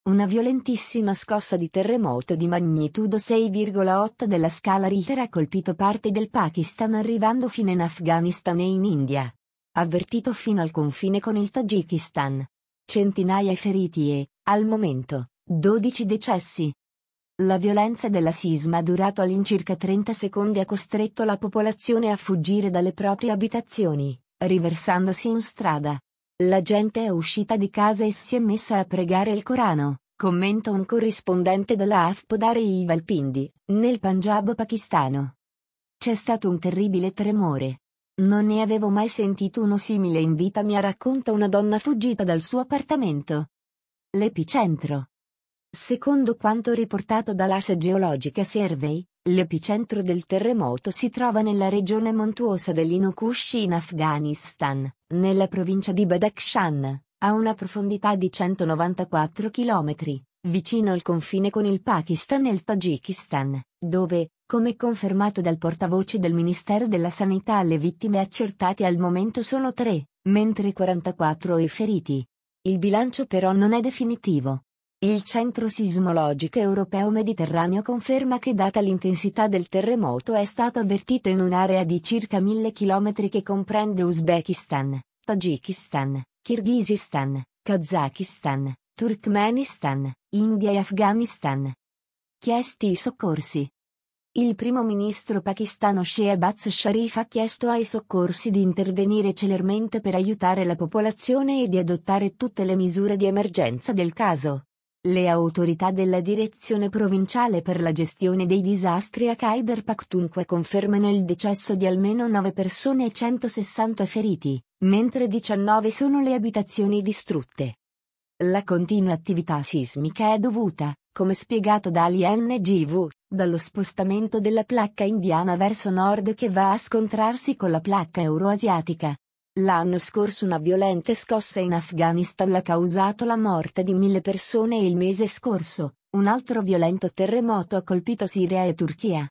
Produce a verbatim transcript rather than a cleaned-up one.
Una violentissima scossa di terremoto di magnitudo sei virgola otto della scala Richter ha colpito parte del Pakistan arrivando fino in Afghanistan e in India. Avvertito fino al confine con il Tagikistan. Centinaia feriti e, al momento, dodici decessi. La violenza della sisma durato all'incirca trenta secondi ha costretto la popolazione a fuggire dalle proprie abitazioni, riversandosi in strada. La gente è uscita di casa e si è messa a pregare il Corano, commenta un corrispondente della A F P da Rawalpindi, nel Punjab pakistano. C'è stato un terribile tremore. Non ne avevo mai sentito uno simile in vita mia, racconta una donna fuggita dal suo appartamento. L'epicentro. Secondo quanto riportato dall'A S Geological Survey, l'epicentro del terremoto si trova nella regione montuosa dell'Hindu-Kush in Afghanistan, nella provincia di Badakhshan, a una profondità di centonovantaquattro chilometri, vicino al confine con il Pakistan e il Tagikistan, dove, come confermato dal portavoce del Ministero della Sanità, le vittime accertate al momento sono tre, mentre quarantaquattro i feriti. Il bilancio però non è definitivo. Il Centro Sismologico Europeo Mediterraneo conferma che, data l'intensità del terremoto, è stato avvertito in un'area di circa mille chilometri che comprende Uzbekistan, Tagikistan, Kirghizistan, Kazakistan, Turkmenistan, India e Afghanistan. Chiesti i soccorsi. Il primo ministro pakistano Shehbaz Sharif ha chiesto ai soccorsi di intervenire celermente per aiutare la popolazione e di adottare tutte le misure di emergenza del caso. Le autorità della Direzione Provinciale per la Gestione dei Disastri a Khyber Pakhtunkhwa confermano il decesso di almeno nove persone e centosessanta feriti, mentre diciannove sono le abitazioni distrutte. La continua attività sismica è dovuta, come spiegato dall'I N G V, dallo spostamento della placca indiana verso nord che va a scontrarsi con la placca euroasiatica. L'anno scorso una violenta scossa in Afghanistan ha causato la morte di mille persone e il mese scorso, un altro violento terremoto ha colpito Siria e Turchia.